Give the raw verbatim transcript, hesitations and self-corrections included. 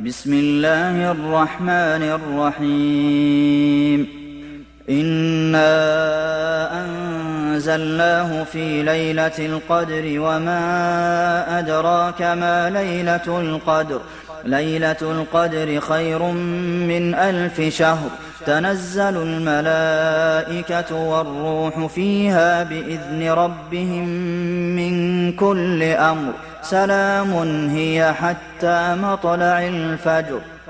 بسم الله الرحمن الرحيم إنا أنزلناه في ليلة القدر وما أدراك ما ليلة القدر ليلة القدر خير من ألف شهر تنزل الملائكة والروح فيها بإذن ربهم من كل أمر سلام هي حتى مطلع الفجر